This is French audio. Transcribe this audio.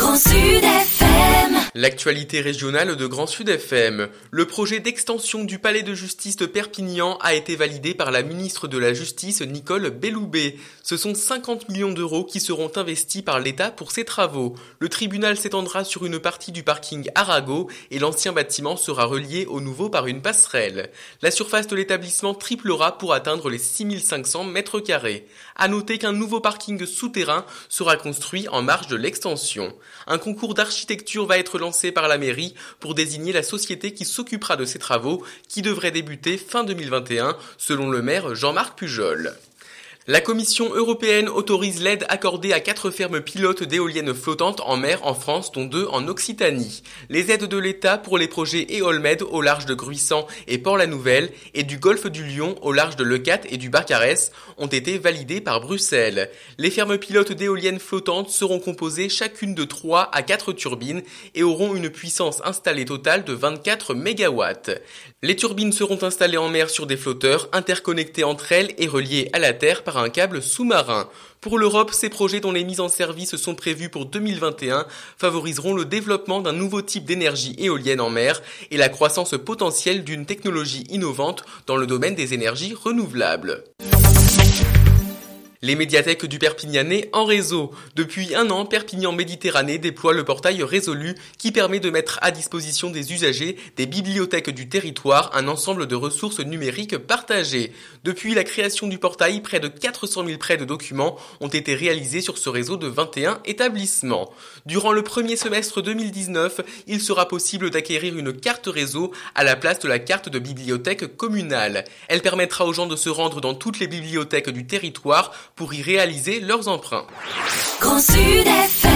Grand Sud FM. L'actualité régionale de Grand Sud FM. Le projet d'extension du palais de justice de Perpignan a été validé par la ministre de la Justice Nicole Belloubet. Ce sont 50 millions d'euros qui seront investis par l'État pour ces travaux. Le tribunal s'étendra sur une partie du parking Arago et l'ancien bâtiment sera relié au nouveau par une passerelle. La surface de l'établissement triplera pour atteindre les 6500 mètres carrés. À noter qu'un nouveau parking souterrain sera construit en marge de l'extension. Un concours d'architecture va être lancé par la mairie pour désigner la société qui s'occupera de ces travaux qui devraient débuter fin 2021 selon le maire Jean-Marc Pujol. La Commission européenne autorise l'aide accordée à 4 fermes pilotes d'éoliennes flottantes en mer en France, dont 2 en Occitanie. Les aides de l'État pour les projets Eolmed au large de Gruissant et Port-la-Nouvelle et du golfe du Lion au large de Leucate et du Barcarès ont été validées par Bruxelles. Les fermes pilotes d'éoliennes flottantes seront composées chacune de 3 à 4 turbines et auront une puissance installée totale de 24 MW. Les turbines seront installées en mer sur des flotteurs, interconnectés entre elles et reliées à la terre par un câble sous-marin. Pour l'Europe, ces projets dont les mises en service sont prévues pour 2021 favoriseront le développement d'un nouveau type d'énergie éolienne en mer et la croissance potentielle d'une technologie innovante dans le domaine des énergies renouvelables. Les médiathèques du Perpignanais en réseau. Depuis un an, Perpignan Méditerranée déploie le portail Résolu qui permet de mettre à disposition des usagers des bibliothèques du territoire un ensemble de ressources numériques partagées. Depuis la création du portail, près de 400 000 prêts de documents ont été réalisés sur ce réseau de 21 établissements. Durant le premier semestre 2019, il sera possible d'acquérir une carte réseau à la place de la carte de bibliothèque communale. Elle permettra aux gens de se rendre dans toutes les bibliothèques du territoire pour y réaliser leurs emprunts. Grand Sud FM.